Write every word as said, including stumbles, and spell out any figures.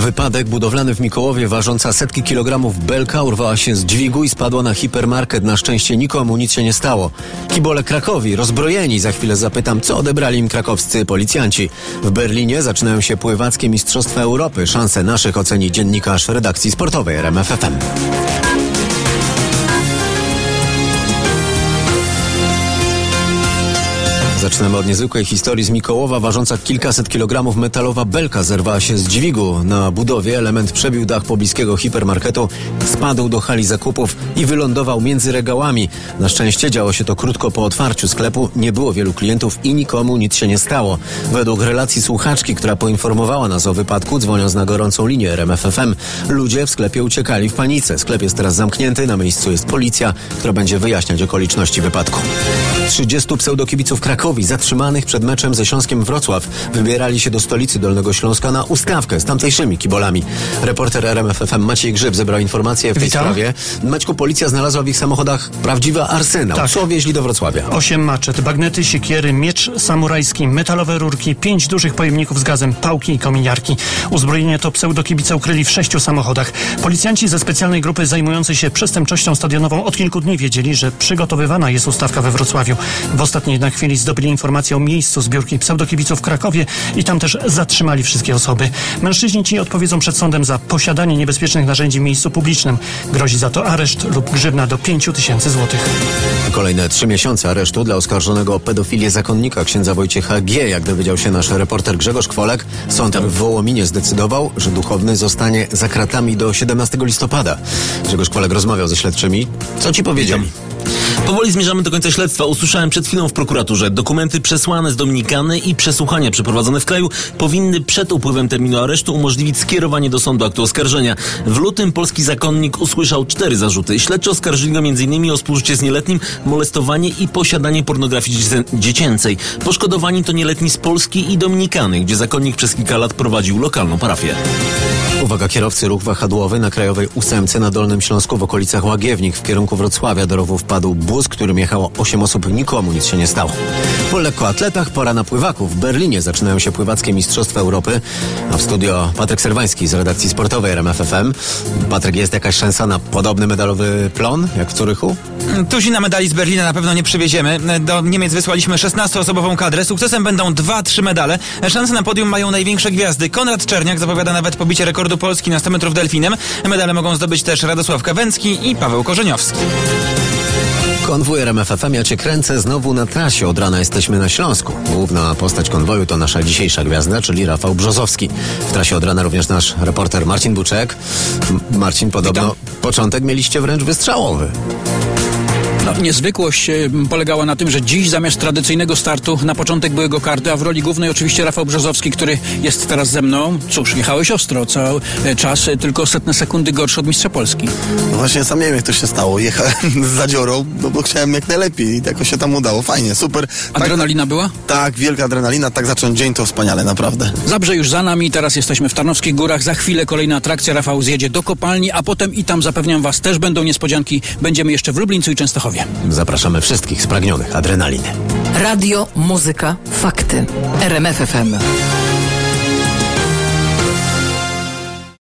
Wypadek budowlany w Mikołowie ważąca setki kilogramów belka urwała się z dźwigu i spadła na hipermarket. Na szczęście nikomu nic się nie stało. Kibole Krakowi rozbrojeni. Za chwilę zapytam, co odebrali im krakowscy policjanci. W Berlinie zaczynają się pływackie Mistrzostwa Europy. Szanse naszych oceni dziennikarz redakcji sportowej R M F F M. Zaczynamy od niezwykłej historii z Mikołowa. Ważąca kilkaset kilogramów metalowa belka zerwała się z dźwigu na budowie. Element przebił dach pobliskiego hipermarketu, spadł do hali zakupów i wylądował między regałami. Na szczęście działo się to krótko po otwarciu sklepu. Nie było wielu klientów i nikomu nic się nie stało. Według relacji słuchaczki, która poinformowała nas o wypadku, dzwoniąc na gorącą linię R M F F M, ludzie w sklepie uciekali w panice. Sklep jest teraz zamknięty. Na miejscu jest policja, która będzie wyjaśniać okoliczności wypadku. trzydziestu pseudokibiców Krakowi zatrzymanych przed meczem ze Śląskiem Wrocław wybierali się do stolicy Dolnego Śląska na ustawkę z tamtejszymi kibolami. Reporter R M F F M Maciej Grzyb zebrał informacje w tej Witam. sprawie. Maćku, policja znalazła w ich samochodach prawdziwy arsenał. Tak. Co wieźli do Wrocławia? Osiem maczet, bagnety, siekiery, miecz samurajski, metalowe rurki, pięć dużych pojemników z gazem, pałki i kominiarki. Uzbrojenie to pseudokibice ukryli w sześciu samochodach. Policjanci ze specjalnej grupy zajmującej się przestępczością stadionową od kilku dni wiedzieli, że przygotowywana jest ustawka we Wrocławiu. W ostatniej jednak chwili zdobyli informację o miejscu zbiórki pseudokibiców w Krakowie i tam też zatrzymali wszystkie osoby. Mężczyźni ci odpowiedzą przed sądem za posiadanie niebezpiecznych narzędzi w miejscu publicznym. Grozi za to areszt lub grzywna do pięciu tysięcy złotych. Kolejne trzy miesiące aresztu dla oskarżonego o pedofilię zakonnika księdza Wojciecha G. Jak dowiedział się nasz reporter Grzegorz Kwolek, sąd w Wołominie zdecydował, że duchowny zostanie za kratami do siedemnastego listopada. Grzegorz Kwolek rozmawiał ze śledczymi. Co ci powiedzieli? Powoli zmierzamy do końca śledztwa. Usłyszałem przed chwilą w prokuraturze. Dokumenty przesłane z Dominikany i przesłuchania przeprowadzone w kraju powinny przed upływem terminu aresztu umożliwić skierowanie do sądu aktu oskarżenia. W lutym polski zakonnik usłyszał cztery zarzuty. Śledczy oskarżyli go m.in. o współżycie z nieletnim, molestowanie i posiadanie pornografii dziecięcej. Poszkodowani to nieletni z Polski i Dominikany, gdzie zakonnik przez kilka lat prowadził lokalną parafię. Uwaga, kierowcy, ruch wahadłowy na Krajowej ósemce na Dolnym Śląsku w okolicach Łagiewnik w kierunku Wrocławia. Do rowu wpadł bus, którym jechało osiem osób. Nikomu nic się nie stało. Po lekkoatletach pora na pływaków. W Berlinie zaczynają się pływackie Mistrzostwa Europy. A w studio Patryk Serwański z redakcji sportowej R M F F M. Patryk, jest jakaś szansa na podobny medalowy plon jak w Zurychu? Tuzina medali z Berlina na pewno nie przywieziemy. Do Niemiec wysłaliśmy szesnastoosobową kadrę. Sukcesem będą dwa, trzy medale. Szanse na podium mają największe gwiazdy. Konrad Czerniak zapowiada nawet pobicie rekordu Polski na sto metrów delfinem. Medale mogą zdobyć też Radosław Kawęcki i Paweł Korzeniowski. Konwój R M F F M, ja cię kręcę znowu na trasie. Od rana jesteśmy na Śląsku. Główna postać konwoju to nasza dzisiejsza gwiazda, czyli Rafał Brzozowski. W trasie od rana również nasz reporter Marcin Buczek. M- Marcin, podobno Witam. Początek mieliście wręcz wystrzałowy. No, niezwykłość y, polegała na tym, że dziś zamiast tradycyjnego startu na początek były go karty, a w roli głównej oczywiście Rafał Brzozowski, który jest teraz ze mną. Cóż, jechałeś ostro, cały y, czas y, tylko setne sekundy gorszy od mistrza Polski. No właśnie, sam nie wiem, jak to się stało. Jechałem z zadziorą, no bo chciałem jak najlepiej i jakoś się tam udało. Fajnie, super. Adrenalina tak, była? Tak, wielka adrenalina. Tak zacząć dzień to wspaniale, naprawdę. Zabrze już za nami, teraz jesteśmy w Tarnowskich Górach. Za chwilę kolejna atrakcja. Rafał zjedzie do kopalni, a potem i tam, zapewniam was, też będą niespodzianki. Będziemy jeszcze w Lublińcu i Częstochowie. Zapraszamy wszystkich spragnionych adrenaliny. Radio, muzyka, fakty. R M F F M.